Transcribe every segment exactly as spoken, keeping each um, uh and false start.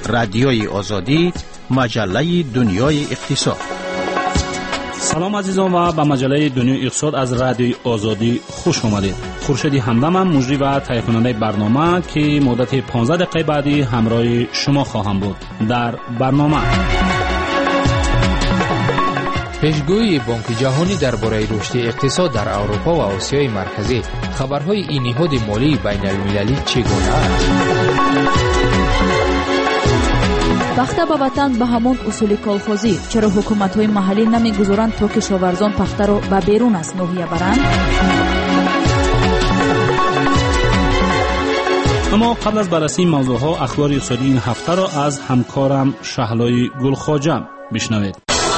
رادیوی آزادی، مجله دنیای اقتصاد. سلام عزیزان و به مجله دنیای اقتصاد از رادیوی آزادی خوش آمدید. خورشید همدمم مجری و تهیه کننده برنامه که مدت پانزده دقیقه بعدی همراه شما خواهم بود. در برنامه پیشگویی بانک جهانی درباره رشد اقتصاد در اروپا و آسیای مرکزی، خبرهای این نهاد مالی بین المللی چگونه است؟ پخته به وطن به همان اصول کالخوزی، چرا حکومت‌های محلی نمی‌گذارند تا کشاورزان پخته را به بیرون از ناحیه برند؟ اما قبل از بررسی موضوعها، اخبار اقتصادی این هفته را از همکارم شهلای گلخواجه بشنوید.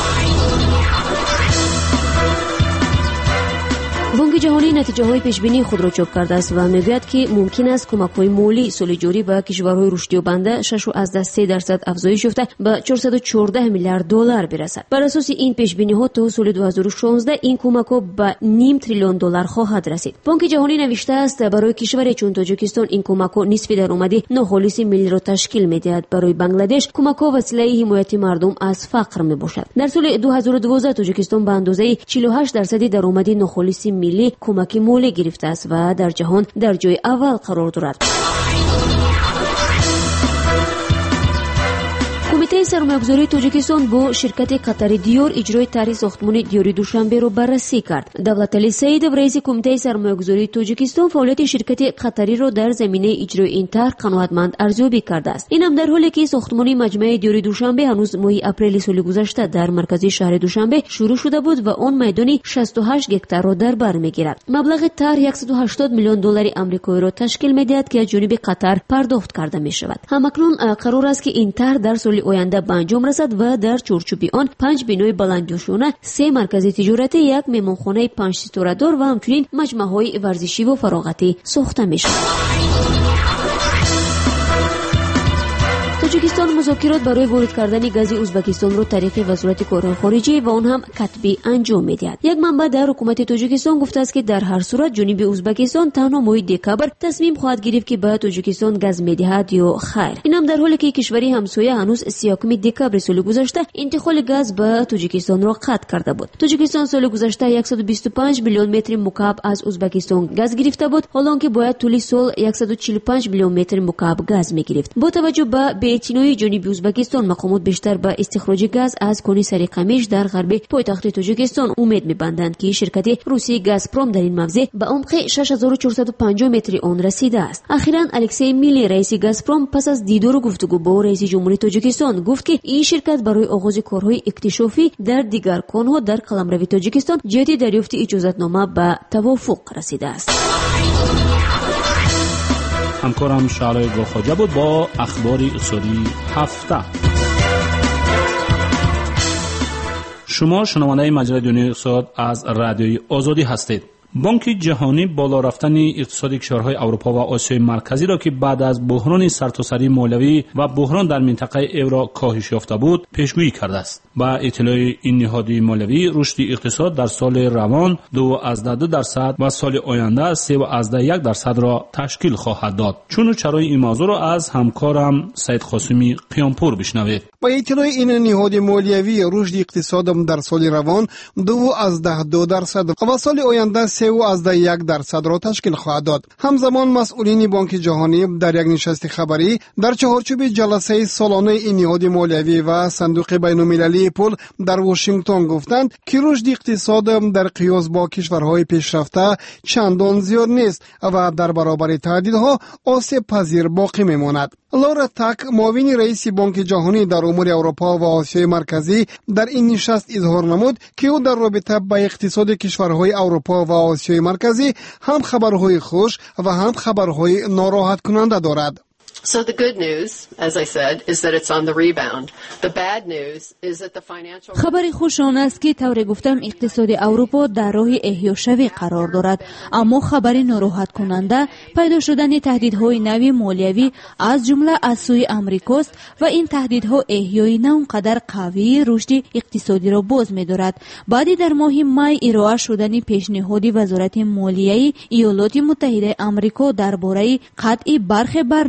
بانک جهانی نتیجه‌های پیشبینی خود را چاپ کرده است و می‌گوید که ممکن است کمک‌های مالی سال جاری به کشورهای رشدیابنده شش و سه درصد افزایش یافته به چهارصد و چهارده میلیارد دلار برسد. بر اساس این پیشبینی‌ها تا سال دو هزار و شانزده این کمک‌ها به نیم تریلیون دلار خواهد رسید. بانک جهانی نوشته است برای کشوری چون تاجیکستان این کمک‌ها نصف درآمدی ناخالص ملی را تشکیل می‌دهد. برای بنگلادش کمک‌ها وسیله حمایت مردم از فقر می‌باشد. در سال دو هزار و دوازده تاجیکستان به اندازه چهل و هشت درصد درآمدی ناخالص ملی کمک مالی گرفته است و در جهان در جای اول قرار دارد. کمیته سرمایه‌گذاری تاجیکستان با شرکت قطری دیور اجرای طرح ساختمان دیوری دوشنبه را بررسی کرد. دولتعلی سیدov رئیس کمیته سرمایه‌گذاری تاجیکستان فعالیت شرکت قطری را در زمینه اجرای این طرح قناعتمند ارزیابی کرده است. این هم در حالی که ساختمان مجمع دیوری دوشنبه هنوز ماه اپریل سال گذشته در مرکزی شهر دوشنبه شروع شده بود و آن میدانی شصت و هشت گکتار را در بر می‌گیرد. مبلغ طرح صد و هشتاد میلیون دلار آمریکایی را تشکیل می‌دهد که از جانب قطر پرداخت کرده می‌شود. همکنون قرار است که این طرح در سال آینده به انجام رسد و در چارچوب آن پنج بینای بلندجوشانه، سه مرکز تجارتی، یک مهمانخانه پنج ستاره دار و همچنین مجمع‌های ورزشی و فراغتی ساخته می‌شود. تاجیکستان مذاکرات برای وارد کردن گاز ازبکستان را طریق وزارت کارهای خارجه و آن هم کتبی انجام می‌دهد. یک منبع در حکومت تاجیکستان گفته است که در هر صورت جانب ازبکستان تنها ماه دکامبر تصمیم خواهد گرفت که به تاجیکستان گاز می‌دهد یا خیر. این هم در حالی که کشوری همسایه هنوز سی و یک دکامبر سال گذشته انتقال گاز به تاجیکستان را قطع کرده بود. تاجیکستان سال گذشته صد و بیست و پنج میلیون متر مکعب از ازبکستان گاز گرفته بود، حالا که باید طول سال صد و چهل و پنج میلیون متر مکعب گاز می‌گرفت. با توجه به بی‌اعتنایی جانب ازبکستان، مقامات بیشتر به استخراج گاز از کانون سریقمیش در غرب پایتخت تاجیکستان امید می‌بندند که شرکت روسی گازپروم در این موضع به عمق شش هزار و چهارصد و پنجاه متر آن رسیده است. اخیراً الکسی میلی رئیس گازپروم پس از دیدار و گفتگو با رئیس جمهوری تاجیکستان گفت که این شرکت برای آغاز کارهای اکتشافی در دیگر کانون‌ها در قلمرو تاجیکستان جهت دریافت اجازه‌نامه به توافق رسیده است. همکارم شهلای گلخواجه بود با اخبار اقتصادی هفته. شما شنونده مجله دنیای اقتصاد از رادیوی آزادی هستید. بانک جهانی بالا رفتن اقتصاد کشورهای اروپا و آسیای مرکزی را که بعد از بحران سرتاسری مالیوی و بحران در منطقه اورو کاهش یافته بود پیشگویی کرده است. با اطلاع این نهاد مالیوی، رشد اقتصاد در سال روان دو و دو درصد و سال آینده سه و یک درصد را تشکیل خواهد داد. چون و چرای این موضوع را از همکارم سید قاسمی قیامپور بشنوید. با اطلاع این نهاد مالیوی، رشد اقتصاد در سال روان دو و دو درصد و سال آینده سه و یک درصد را تشکیل خواهد داد. همزمان مسئولین بانک جهانی در یک نشست خبری در چهارچوب جلسه سالانه این نهاد مالیوی و صندوق بین‌المللی پول در واشنگتن گفتند که رشد اقتصاد در قیاس با کشورهای پیشرفته چندان زیاد نیست و در برابر تهدیدها آسیب پذیر باقی میماند. لورا تاک، معاون رئیس بانک جهانی در امور اروپا و آسیای مرکزی، در این نشست اظهار نمود که او در رابطه با اقتصاد کشورهای اروپا و آسیای مرکزی هم خبرهای خوش و هم خبرهای ناراحت کننده دارد. So the good news, as I said, is that it's on the rebound. The bad news is that the financial خبر خوش آن است که طور گفتم اقتصاد اروپا در راه احیا شوی قرار دارد، اما خبر ناراحت کننده پیدا شدن تهدیدهای نوی مالیوی از جمله از سوی امریکاست و این تهدیدها احیای نه اونقدر قوی رشد اقتصادی را باز می‌دارد. بعدی در ماه می ارائه شدن پیشنهاد وزارت مالیه ایالات متحده آمریکا درباره قطع برخی برنامه‌ها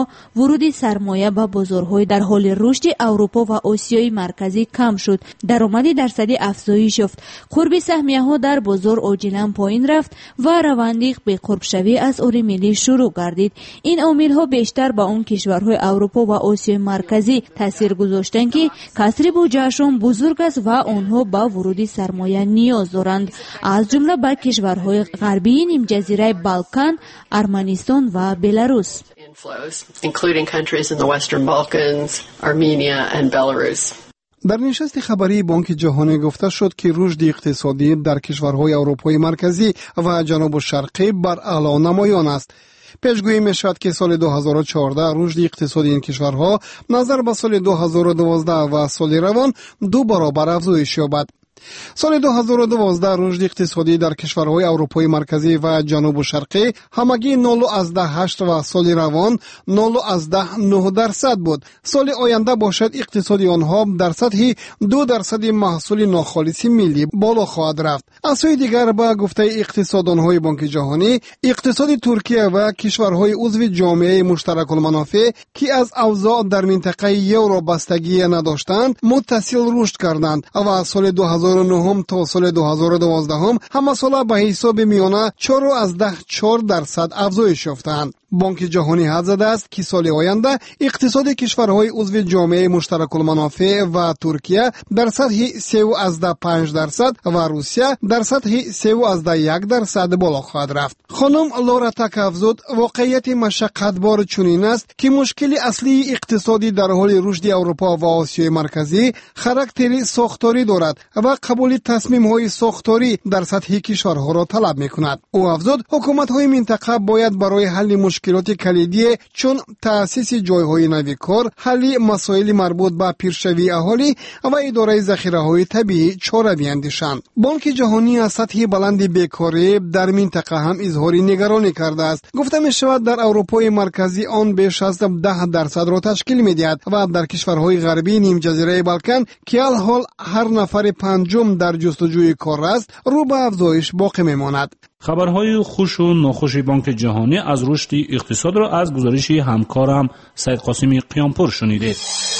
آنها ورود سرمایه به بازارهای در حال رشد اروپا و آسیای مرکزی کم شد. درآمد درصدی افزایش یافت. قرب سهمیه ها در بازار عاجلا پایین رفت و روند به قرب شوی از اسعار ملی شروع گردید. این عامل ها بیشتر به اون کشورهای اروپا و آسیای مرکزی تاثیر گذاشتند که کسری بودجهشان بزرگ است و آنها به ورود سرمایه نیاز دارند، از جمله به کشورهای غربی نیم جزیره بالکان، ارمنستان و بلاروس. including countries in the Western Balkans, Armenia and Belarus. در نشست خبری بانک جهانی گفته شد که رشد اقتصادی در کشورهای اروپای مرکزی و جنوب شرقی بر اعلی نمایان است. پیشگویی می شود که سال دو هزار و چهارده رشد اقتصادی این کشورها نظر به سال دو هزار و دوازده و سال روان دو برابر افزایش یابد. سال دو هزار و دوازده رشد اقتصادی در کشورهای اروپای مرکزی و جنوب شرقی همگی نول از ده هشت و سال روان نول از ده نه درصد بود. سال آینده باشد اقتصادی آنها در سطح دو درصد محصول ناخالص ملی بالا خواهد رفت. از سوی دیگر با گفته اقتصاددانهای بانک جهانی، اقتصاد ترکیه و کشورهای عضو جامعه مشترک المنافع که از اوضاع در منطقه یورو بستگی نداشتند متصل رشد کردند و از سال دو هزار و نه تا سال دو هزار و دوازده هم همه ساله به حساب میانه چهار از ده چهار درصد افزایش یافتند. بانک جهانی حد زده است که سال آینده اقتصاد کشورهای عضو جامعه مشترک المنافع و ترکیه در سطح سه از ده پنج درصد و روسیه در سطح سه از ده یک درصد بالا خواهد رفت. خانم لورا تک افزود واقعیت مشقتبار چنین است که مشکل اصلی اقتصادی در حال رشد اروپا و آسیای مرکزی خاراکتر ساختاری دارد و قبول تصمیم‌های ساختاری در سطح کشورها را طلب می‌کند. او افزود حکومت‌های منطقه باید برای حل مشکلات کلیدی چون تأسیس جایهای نوی کار، حل مسائل مربوط به پیشروی اهالی و اداره ذخیره‌های طبیعی چاره بیاندیشند. بانک جهانی از سطح بلند بیکاری در منطقه هم اظهار نگرانی کرده است. گفته می شود در اروپای مرکزی آن بیش از ده درصد را تشکیل می‌دهد و در کشورهای غربی نیم جزیره بالکان که الحال هر نفر پنجم در جستجوی کار است رو به افزایش باقی میماند. خبرهای خوش و ناخوش بانک جهانی از رشد اقتصاد را از گزارش همکارم سید قاسمی قیامپور شنیدید.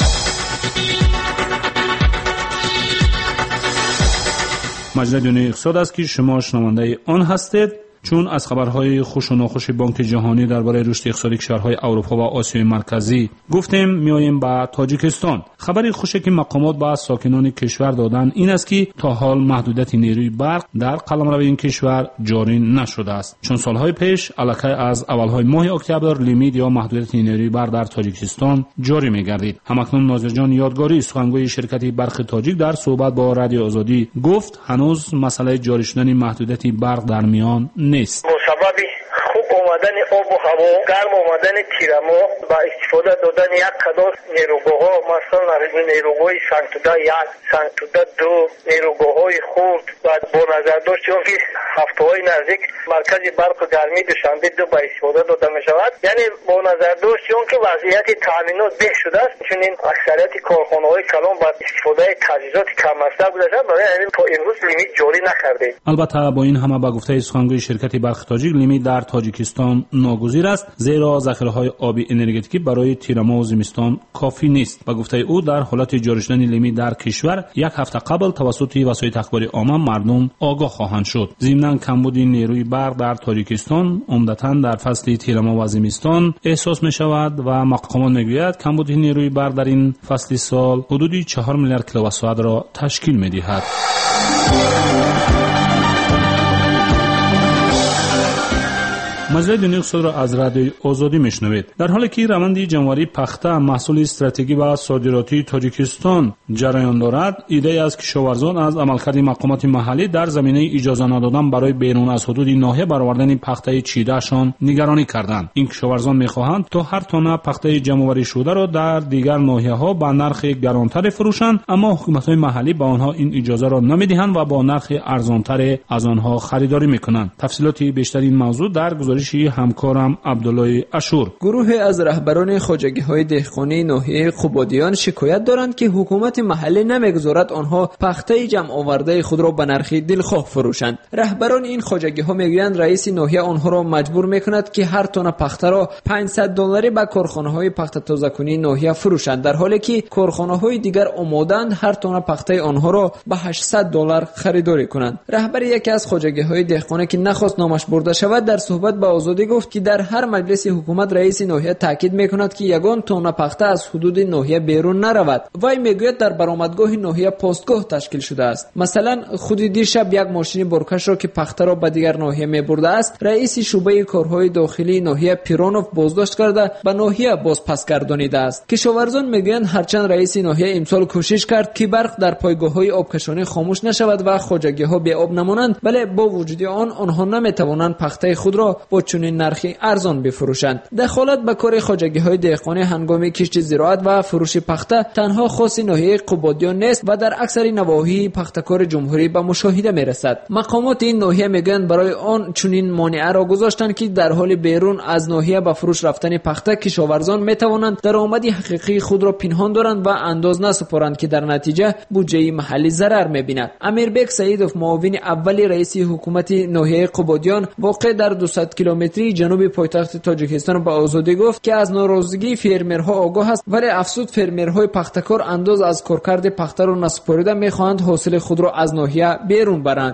مجله دنیای اقتصاد است که شما شنونده آن هستید. چون از خبرهای خوش و ناخوش بانک جهانی درباره رشد اقتصادی کشورهای اروپا و آسیای مرکزی گفتیم، میاییم به تاجیکستان. خبری خوشی که مقامات به ساکنان کشور دادن این است که تا حال محدودیت نیروی برق در قلمرو این کشور جاری نشده است. چون سالهای پیش الکی از اولهای ماه اکتبر لیمیت یا محدودیت نیروی برق در تاجیکستان جاری می‌گردید. همکنون ناظر جان یادگاری سخنگوی شرکت برق تاجیک در صحبت با رادیو آزادی گفت هنوز مسئله جاری شدن محدودیت برق در میان نیست. مسبب خوب اومدن آب و هوا، گرم اومدن تیرما با استفاده دادن یک قدر نیروگاه‌ها، مثلا نیروگاه سنتودا یک، سنتودا دو، نیروگاه‌های خرد و با نظر داشت چون که هفته‌های نزدیک مرکز برق گرمی دوشنبه دو با استفاده داده می شود. یعنی با نظر داشت چون که وضعیت تامینات بهتر شده است، چون این اکثریت کارخانه‌های کلان با استفاده تجهیزات کم مصرف بودند، برای همین تا امروز لیمیت جاری نکرده. البته با این همه با گفته سخنگوی شرکت برق تاجیک لیمیت در تاجیکستان ناگزیر است، زیرا ذخیره‌های آبی انرژتیکی برای تیرما و زمستان کافی نیست. با گفته او در حالت جاری شدن لیمیت در کشور یک هفته قبل توسط وسایل اخباری عامه مردم آگاه خواهند شد. ضمن کمبود نیروی برق در تاجیکستان عمدتاً در فصل تیرما و زمستان احساس می شود و مقامات میگوید کمبود نیروی برق در این فصل سال حدود چهار میلیارد کیلووات ساعت را تشکیل می دهد. مجله دنیای اقتصاد را از رادیوی آزادی میشنوید. در حالی که روند جمع‌آوری پخته محصول استراتژیکی و صادراتی تاجیکستان جریان دارد، ایده از کشاورزان از عملکرد مقامات محلی در زمینه اجازه ندادن برای بیرون از حدود ناحیه برآوردن پخته چیده‌شان نگرانی کردند. این کشاورزان می‌خواهند تا هر تانه پخته جمع‌آوری شده را در دیگر ناحیه‌ها با نرخ گرانتر فروشند، اما حکومت‌های محلی با آنها این اجازه را نمی‌دهند و با نرخ ارزانتر از آنها خریداری می‌کنند. تفصیلات بیشتر این موضوع در گزارش گزارشی همکارم عبدالله اشور. گروه از رهبران خواجگی‌های دهقانی ناحیه قبادیان شکایت دارند که حکومت محلی نمیگذارد آنها پخته جمع آورده خود را به نرخ دلخواه فروشند. رهبران این خواجگی‌ها میگویند رئیس ناحیه آنها را مجبور میکند که هر تن پخته را پانصد دلاری به کارخانه‌های پخته تازه‌کنی ناحیه فروشند، در حالی که کارخانه‌های دیگر آماده‌اند هر تن پخته آنها را به هشتصد دلار خریداری کنند. رهبر یکی از خواجگی‌های دهقانی که نخواست نامش برده شود در صحبت با آزادی گفت که در هر مجلس حکومت رئیس ناحیه تاکید میکند که یگان تن پخته از حدود ناحیه بیرون نرود. وی میگوید در برآمدگاه ناحیه پستگاه تشکیل شده است. مثلا خود دیشب یک ماشین برکش را که پخته را به دیگر ناحیه میبرده است رئیس شعبه کارهای داخلی ناحیه پیرانوف بازداشت کرده به ناحیه باز پس گردانیده است. کشاورزان میگویند هرچند رئیس ناحیه امسال کوشش کرد که برق در پایگاه‌های آبکشانی خاموش نشود و خواجگی‌ها بی آب نمانند، ولی با وجود آن آنها نمیتوانند پخته خود را با چنین نرخی ارزان بفروشند. دخالت به کار خواجگی‌های دهقانی هنگام کشت زراعت و فروش پخته تنها خاص ناحیه قبادیان نیست و در اکثر نواحی پخته‌کار جمهوری به مشاهده میرسد. مقامات این ناحیه میگویند برای آن چنین مانع را گذاشتند که در حال بیرون از ناحیه به فروش رفتن پخته کشاورزان میتوانند درآمد حقیقی خود را پنهان دارند و انداز نسپارند که در نتیجه بودجه محلی ضرر میبیند. امیربک سعیدوف معاون اول رئیس حکومت ناحیه قبادیان واقع در دویست کیلومتری جنوب پایتخت تاجیکستان به آزادی گفت که از ناراضگی فرمرها آگاه است، ولی افسوس فرمرهای پخته‌کار انداز از کارکرد پخته را نسپاریده میخواهند حاصل خود را از ناحیه بیرون برند.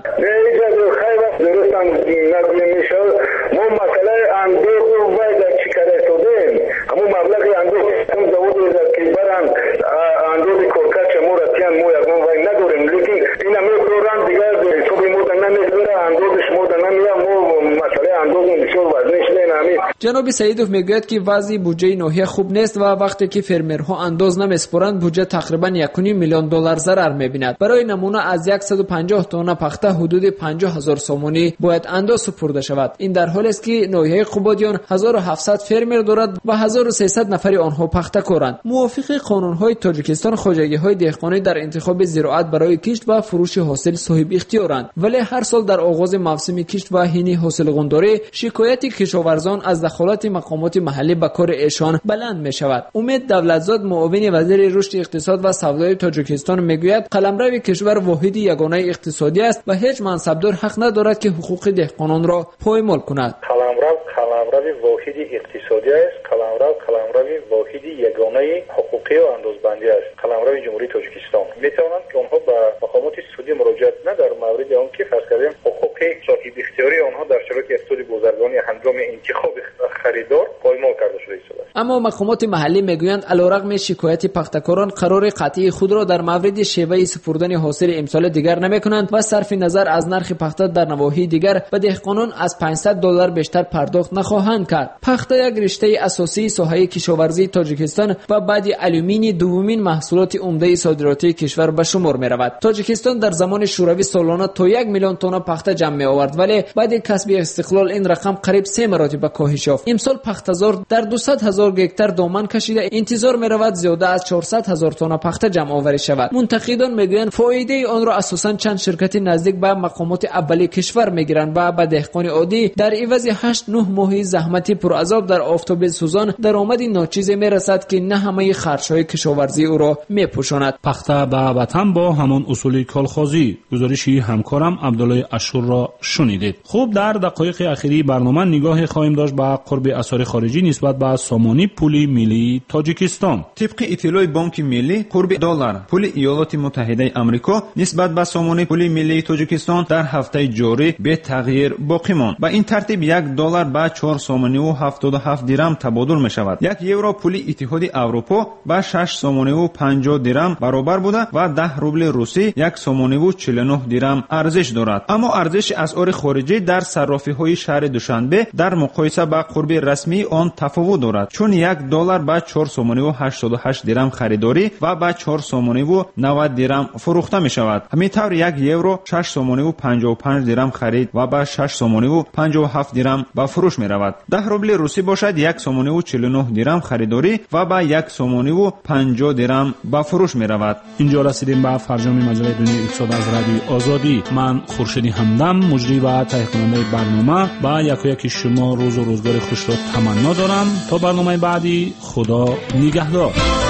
ما مسئله اندوز رو باید چی کرده شدیم همون مبلغ اندوز اون زود که برن اندوز کارکر چمو رتیان مو یکمون باید نداریم، لیکن این همه بروران دیگر صبح مودن نمیدونه اندوزش مودن نمیده مو مسئله اندوز بسیار وزنی شده نمی. جناب سعیدوف میگوید که وضع بودجه ناحیه خوب نیست و وقتی که فرمرها انداز نمیسپارند بودجه تقریبا یک و نیم میلیون دلار ضرر میبیند. برای نمونه از صد و پنجاه تن پخته حدود پنجاه هزار سومونی باید انداز سپرده شود. این در حالی است که ناحیه قبادیان هزار و هفتصد فرمر دارد و هزار و سیصد نفر آنها پخته کارند. موافق قانون‌های تاجیکستان خواجگی‌های دهقانی در انتخاب زراعت برای کشت و فروش حاصل صاحب اختیارند، ولی هر سال در آغاز موسم کشت و حین حاصل قنداری شکایت کشاورزان از دخالت مقامات محلی به کار ایشان بلند می شود. امید دولتزاد معاون وزیر رشد اقتصاد و سودای تاجیکستان میگوید قلمرو کشور واحد یگانه اقتصادی است و هیچ منصبدار حق ندارد که حقوق دهقانان را پایمال کند. قلمرو قلمرو واحد اقتصادی است. قلمرو قلمرو واحد یگانه حقوقی و اندازبندی است. قلمرو جمهوری تاجیکستان میتوانند که آنها به مقامات سودی مراجعت نه در مورد آن که فرض کردیم حقوق صاحب اختیاری آنها در شرایط اقتصادی بازرگانی هنگام انتخاب خریدار پایمال کرده شده است. اما مقامات محلی میگویند علیرغم شکایت پخته‌کاران قرار قطعی خود را در مورد شیوه سپردن حاصل امسال دیگر نمیکنند و صرف نظر از نرخ پخته در نواحی دیگر به دهقانان از پانصد دلار بیشتر پرداخت نخواهند کرد. پخته یک رشته اساسی ساحه کشاورزی تاجیکستان و بعد آلومینی دومین محصولات عمده صادراتی کشور به شمار می رود. تاجیکستان در زمان شوروی سالانه تا یک میلیون تن پخته جمع می آورد، ولی بعد کسب استقلال این رقم قریب سه مراتب کاهش یافت. امسال پخته‌زار در دویست هزار گکتار دامن کشیده، انتظار می رود زیاده از چهارصد هزار تن پخته جمع آوری شود. منتقدان میگویند فایده آن را اساساً چند شرکت نزدیک به مقامات اولیه کشور میگیرند و به دهقان عادی در عوض هشت نه ماهی زحمت پرعذاب در آفتاب سوزان درآمد ناچیزی میرسد که نه همه خرچ‌های کشاورزی او را میپوشاند. پخته به وطن با همان اصول کالخوازی. گزارشی همکارم عبدالله اشور را شنیدید. خوب در دقایق اخیری برنامه نگاه خواهیم داشت به قرب اسعار خارجی نسبت به سامانی پول ملی تاجیکستان. طبق اطلاع بانک ملی قرب دلار پول ایالات متحده آمریکا نسبت به سامانی پول ملی تاجیکستان در هفته جاری به تغییر باقی ماند. با این ترتیب یک دلار به چهار سامانی و هفتاد و هفت درم تبادل می شود. یک یورو پول اتحاد اروپا به شش سامانی و پنجاه درم برابر بوده و ده روبل روسی یک سامانی و چهل و نه درم ارزش دارد. اما ارزش اسعار خارجی در صرافی‌های شهر دوشنبه در مقایسه با قرب رسمی آن زمان تفاوت دارد، چون یک دلار با چهار سومانی و هشتاد و هشت درم خریداری و با چهار سومانی و نود درم فروخته می شود. همینطور یک یورو شش سومانی و پنجاه و پنج درم خرید و با شش سومانی و پنجاه و هفت درم با فروش می رود. ده روبل روسی باشد یک سومانی و چهل و نه درم خریداری و با یک سومانی و پنجاه درم با فروش می رود. اینجا رسیدیم به فرجام مجله دنیای اقتصاد از رادیوی آزادی. من خورشیدی همدم، مجری و تهیه کننده برنامه، با یکی یکی شما روز و روزگار خوش را تمنا دارم. تا برنامه بعدی، خدا نگهدار.